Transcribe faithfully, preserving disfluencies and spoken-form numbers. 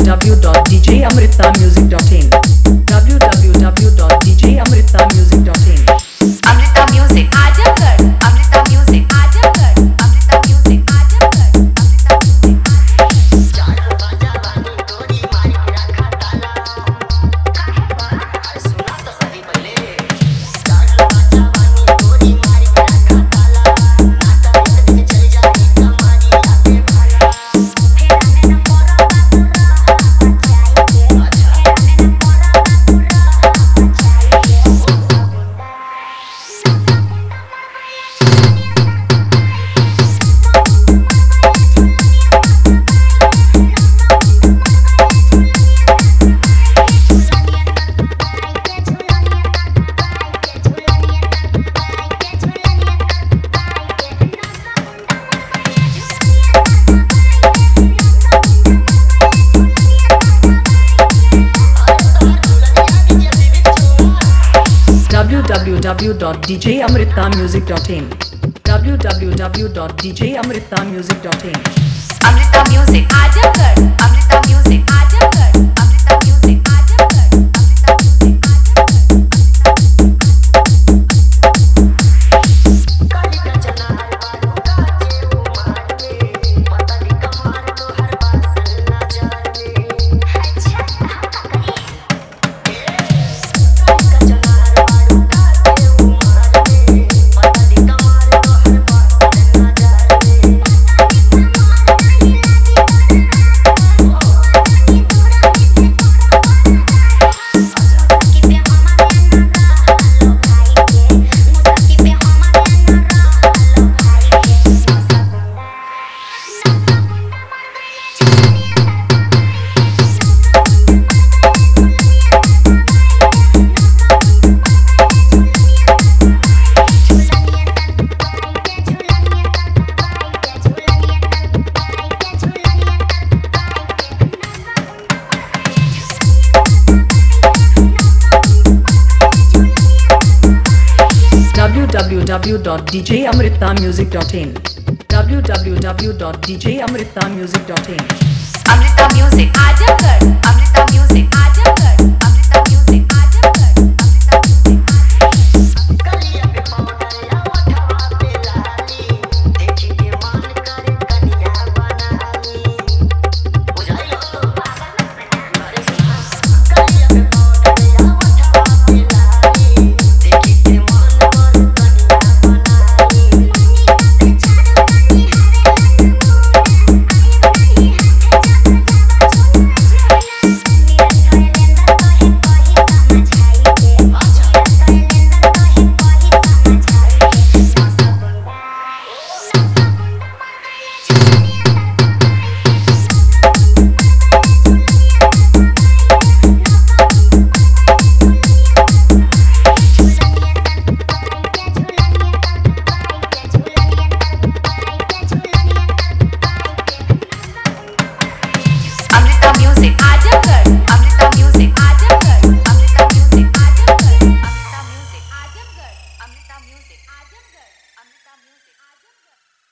w dot d j amrita music dot in w w w dot d j amrita music dot in Amrita music Azamgarh Amrita music Azamgarh Amrita music Azamgarh Amrita music चार बाजा बानी तोरी मारी रखा ताला काहे बा सुना तो सही पहले चार बाजा बानी तोरी मारी रखा ताला नाता एक दिन चल जाई कमारी आके भाला फेरा में न मोरा बातुरा बचाई के अच्छा फेरा में न मोरा बातुरा बचाई के w w w dot d j amrita music dot in w w w dot d j amrita music dot in Amrita music Azamgarh Amrita music Azamgarh Amrita music Azamgarh Amrita music काली का चना हर बारू काचे उमार में पता नहीं कमार तो हर बात ना जाने अच्छा हम का करिए काली का चना हर बारू काचे उमार में पता नहीं कमार तो हर बात ना जाने w w w dot d j amrita music dot in w w w dot d j amrita music dot in Amrita music Azamgarh Amrita music Azamgarh Amrita music Azamgarh Amrita music कलिया पे पाउडर या ओठवा पे लाली देखी के मन करे कन्या बनाली बुझाई लो अरे सुना कलिया पे पाउडर या ओठवा पे लाली देखी के मन करे कन्या बनाली अमृता म्यूजिक आजमगढ़ अमृता